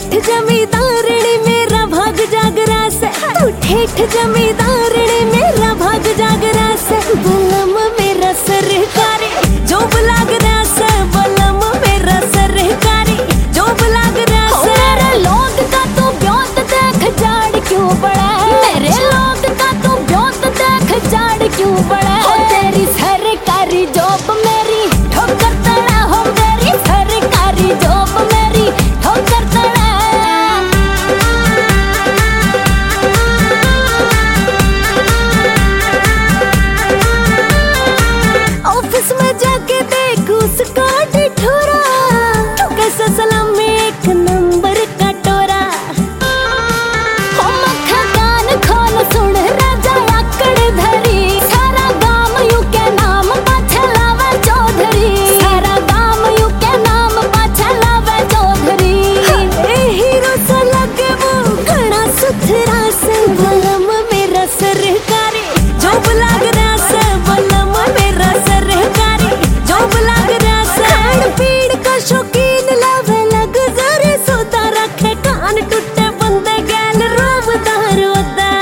ठेठ जमींदारणी मेरा भाग जागरा से, तू ठेठ जमींदारणी मेरा भाग जागरा से। बलम मेरा सरकारी जॉब लाग रहा से, बलम मेरा सरकारी जॉब लाग रहा से। मेरे लोग का तू ब्योत देख जाड़ क्यों बड़ा है, मेरे लोग का तू ब्योत देख जाड़ क्यों बड़ा है। तेरी सरकारी जॉब मेरी ठोकर तड़ा हो, मेरी सरकारी जॉब मेरी ठोकर तड़ा। ऑफिस में जाके देख उसका ढिढोरा, तू कैसा सलामी एक नंबर का टोरा। हो मक्खा कान खोल सुन राजा आकड़ धरी, सारा गाम यू के नाम पाछे लावे चौधरी, सारा गाम यू के नाम पाछे लावे चौधरी। हीरो सा लगे वो घना सुथरा से, बलम मेरा सरकारी जॉब लाग रहा से, बलम मेरा सरकारी जॉब लाग रहा से। खान पीन का शौकीन लावे लग्जरी सौदा, रखे कान टूटे बंदे गैल रोबदार होता।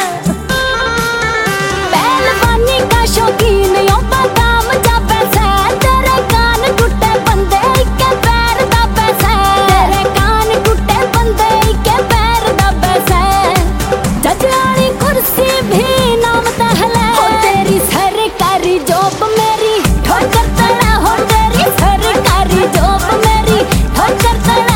पहलवानी का शौकीन यो बादाम जापे से, तेरे कान टूटे बंदे के पैर दाबे से, तेरे कान टूटे बंदे के पैर दाबे से। जजानी कुर्सी भी नाम तहले, हो तेरी सरकारी जॉब मेरी ठोकर तड़ा, हो तेरी सरकारी जॉब मेरी ठोकर तड़ा।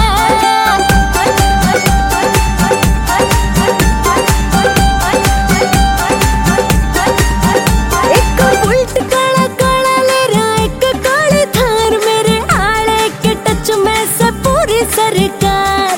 एक बुलेट काला काला ले रहा, एक काली थार, मेरे आड़े के टच में से पूरी सरकार।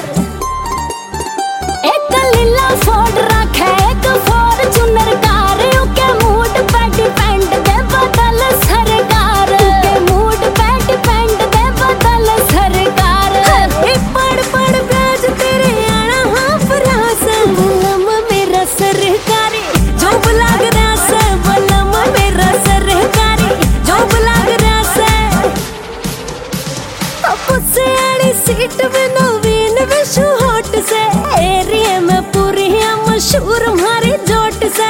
एक लीला फोर्ड रखे, एक फॉर्च्यूनर कार, के मूड पे डिपेंड दे बदल सरकार, के मूड पे डिपेंड दे बदल सरकार। पड़ पड़ ब्याज तेरे आना हाफ रास, बलम मेरा सरकारी जॉब लाग रहा से, बलम मेरा सरकारी जॉब लाग रहा से। पुसे आड़ी सीट में नवीन विशु हॉट से, एरिया में पूरी है मशहूर हमारी जोट से।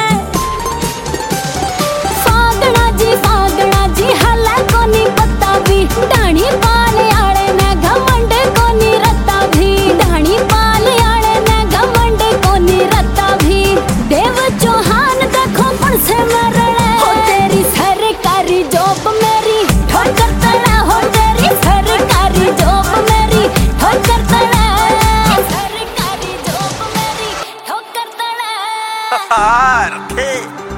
फागड़ा जी हला को नहीं पता भी, डाणी पाले आड़े में घमंड को नहीं रत्ता भी, डाणी पाले आड़े में घमंड को नहीं रत्ता भी। देव चौहान देखो पण से मरड़े, हो तेरी सरकारी जॉब मेरी ठोकर तड़ा, हो तेरी सरकारी जॉब मेरी ठोकर तड़ा, सरकारी जॉब मेरी ठोकर तड़ा।